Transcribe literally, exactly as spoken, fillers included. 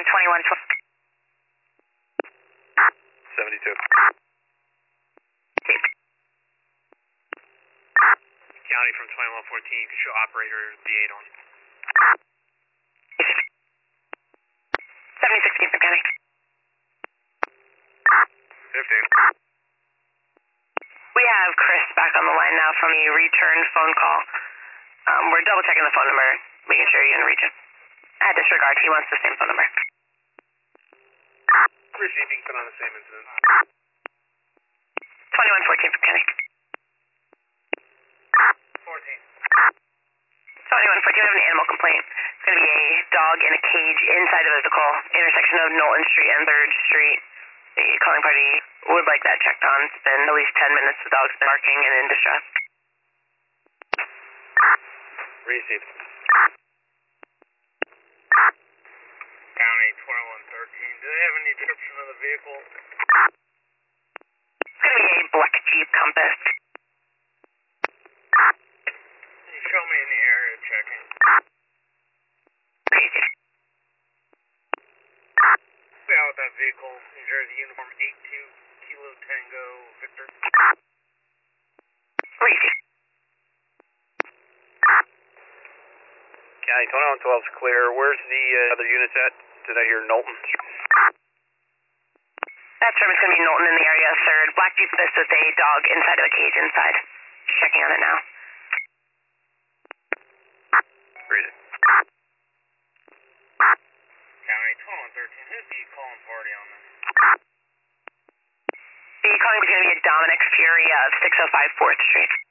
twenty-one twelve. seventy-two. County from twenty-one fourteen, you can show operator the eight on. seventy-six Kingston County. fifteen. We have Chris back on the line now from a returned phone call. Um, we're double checking the phone number, making sure you're in the region. At disregard, he wants the same phone number. Receiving, put on the same incident. twenty-one fourteen for County. fourteen. twenty-one fourteen, we have an animal complaint. It's going to be a dog in a cage inside the vehicle, intersection of Knowlton Street and third Street. The calling party would like that checked on. It's been at least ten minutes. The dog's been barking and in distress. Received. County twenty-one thirteen, do they have any description of the vehicle? It's going to be a black Jeep Compass. Can you show me in the area checking? Crazy. Stay out with that vehicle. New Jersey uniform eight two Kilo Tango Victor. Crazy. County twenty-one twelve is clear. Where's the uh, other units at? Did I hear Knowlton? That term is going to be Knowlton in the area, third. Black Jeep Compass with a dog inside of a cage inside. Checking on it now. Read it. County twenty-one thirteen, who's the calling party on this? The calling is going to be a Dominic Fury of six oh five fourth Street.